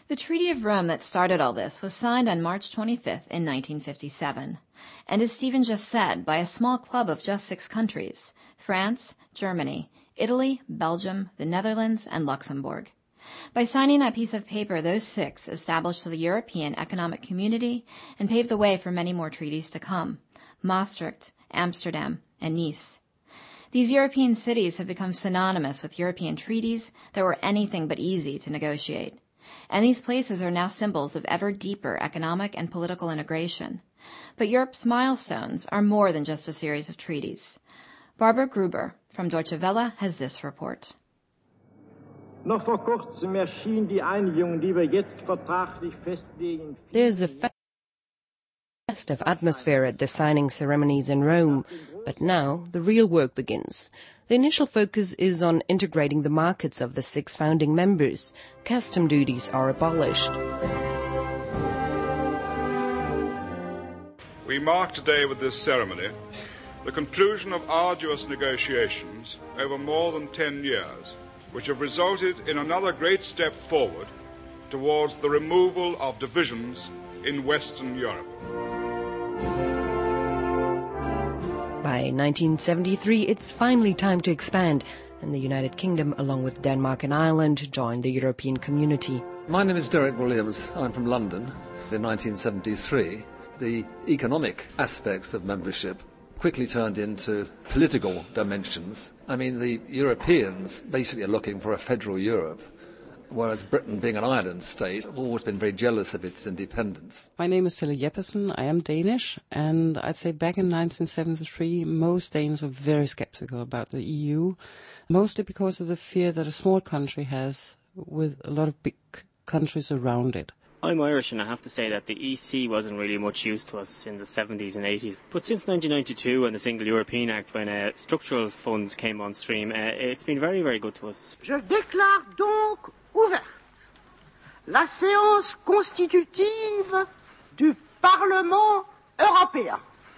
The Treaty of Rome that started all this was signed on March 25th in 1957, and as Stephen just said, by a small club of just 6 countries, France, Germany, Italy, Belgium, the Netherlands, and Luxembourg. By signing that piece of paper, those 6 established the European Economic Community and paved the way for many more treaties to come: Maastricht, Amsterdam, and Nice. These European cities have become synonymous with European treaties that were anything but easy to negotiate. And these places are now symbols of ever deeper economic and political integration. But Europe's milestones are more than just a series of treaties. Barbara Gruber from Deutsche Welle has this report. There's a festive atmosphere at the signing ceremonies in Rome, but now the real work begins. The initial focus is on integrating the markets of the 6 founding members. Custom duties are abolished. We mark today with this ceremony the conclusion of arduous negotiations over more than 10 years, which have resulted in another great step forward towards the removal of divisions in Western Europe. By 1973, it's finally time to expand, and the United Kingdom, along with Denmark and Ireland, joined the European community. My name is Derek Williams. I'm from London. In 1973, the economic aspects of membership quickly turned into political dimensions. I mean, the Europeans basically are looking for a federal Europe, whereas Britain, being an island state, have always been very jealous of its independence. My name is Sille Jeppesen. I am Danish, and I'd say back in 1973, most Danes were very skeptical about the EU, mostly because of the fear that a small country has with a lot of big countries around it. I'm Irish, and I have to say that the EC wasn't really much use to us in the 70s and 80s. But since 1992 and the Single European Act, when structural funds came on stream, it's been very, very good to us. Je déclare donc ouverte la séance constitutive du Parlement européen.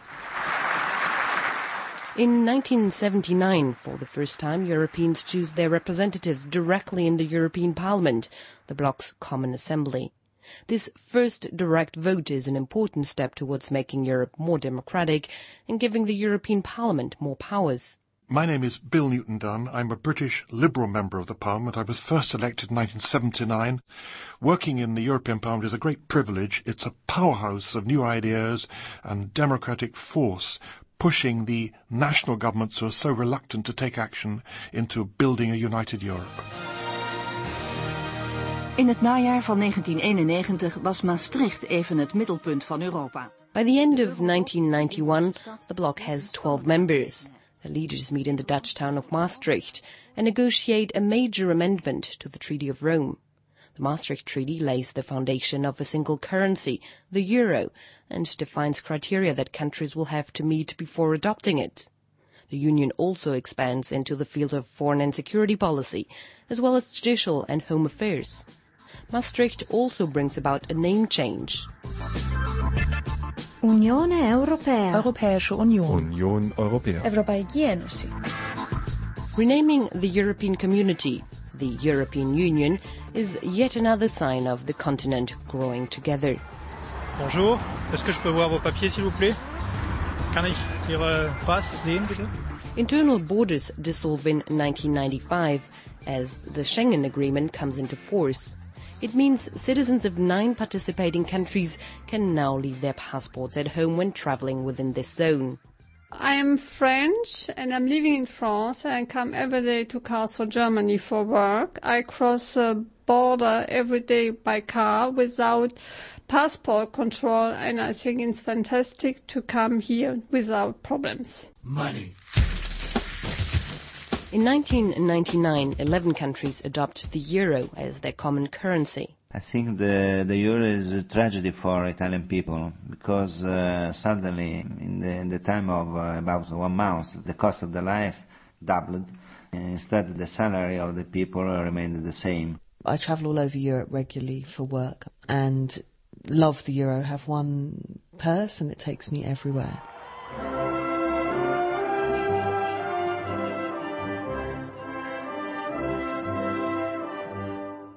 In 1979, for the first time, Europeans choose their representatives directly in the European Parliament, the bloc's Common Assembly. This first direct vote is an important step towards making Europe more democratic and giving the European Parliament more powers. My name is Bill Newton-Dunn. I'm a British Liberal member of the Parliament. I was first elected in 1979. Working in the European Parliament is a great privilege. It's a powerhouse of new ideas and democratic force, pushing the national governments who are so reluctant to take action into building a united Europe. In het najaar van 1991 was Maastricht even het middelpunt van Europa. By the end of 1991, the bloc has 12 members. The leaders meet in the Dutch town of Maastricht and negotiate a major amendment to the Treaty of Rome. The Maastricht Treaty lays the foundation of a single currency, the euro, and defines criteria that countries will have to meet before adopting it. The Union also expands into the field of foreign and security policy, as well as judicial and home affairs. Maastricht also brings about a name change. Unione Europea. Europäische Union. Union Europea. Ευρωπαϊκή Ένωση. Renaming the European Community, the European Union, is yet another sign of the continent growing together. Bonjour, est-ce que je peux voir vos papiers, s'il vous plaît? Kann ich Ihre Pass sehen, bitte? Internal borders dissolve in 1995 as the Schengen Agreement comes into force. It means citizens of 9 participating countries can now leave their passports at home when traveling within this zone. I am French and I'm living in France and come every day to Karlsruhe, Germany for work. I cross the border every day by car without passport control, and I think it's fantastic to come here without problems. Money. In 1999, 11 countries adopt the euro as their common currency. I think the euro is a tragedy for Italian people because suddenly, in the time of about 1 month, the cost of the life doubled. Instead, the salary of the people remained the same. I travel all over Europe regularly for work and love the euro. Have one purse and it takes me everywhere.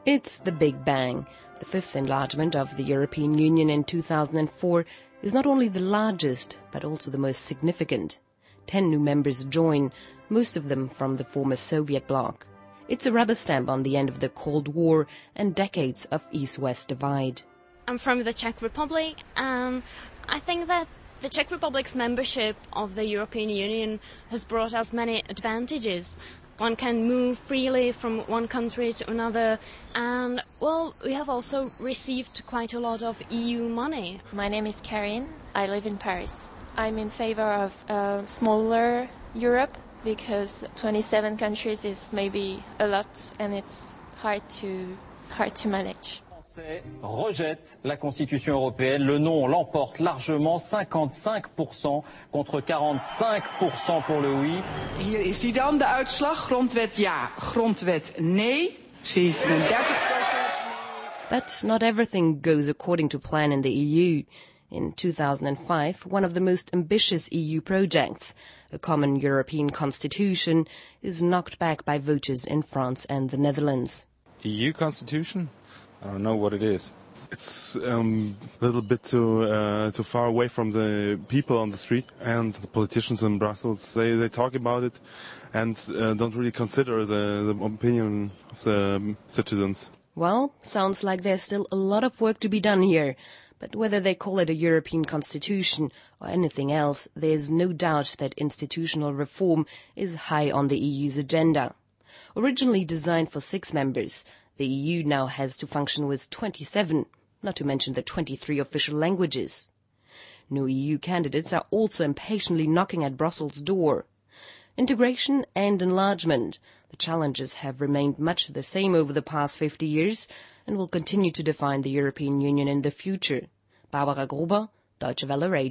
It's the Big Bang. The fifth enlargement of the European Union in 2004 is not only the largest, but also the most significant. 10 new members join, most of them from the former Soviet bloc. It's a rubber stamp on the end of the Cold War and decades of East-West divide. I'm from the Czech Republic, and I think that the Czech Republic's membership of the European Union has brought us many advantages. One can move freely from one country to another, and, well, we have also received quite a lot of EU money. My name is Karin. I live in Paris. I'm in favor of a smaller Europe because 27 countries is maybe a lot, and it's hard to manage. Rejette la Constitution européenne. Le non l'emporte largement, 55% contre 45% pour le oui. Hier is die dan, de uitslag. Grondwet ja, grondwet nee. 37%. But not everything goes according to plan in the EU. In 2005, one of the most ambitious EU projects, a common European constitution, is knocked back by voters in France and the Netherlands. EU constitution? I don't know what it is. It's a little bit too far away from the people on the street, and the politicians in Brussels. They talk about it and don't really consider the opinion of the citizens. Well, sounds like there's still a lot of work to be done here. But whether they call it a European constitution or anything else, there's no doubt that institutional reform is high on the EU's agenda. Originally designed for 6 members, the EU now has to function with 27, not to mention the 23 official languages. New EU candidates are also impatiently knocking at Brussels' door. Integration and enlargement. The challenges have remained much the same over the past 50 years and will continue to define the European Union in the future. Barbara Gruber, Deutsche Welle Radio.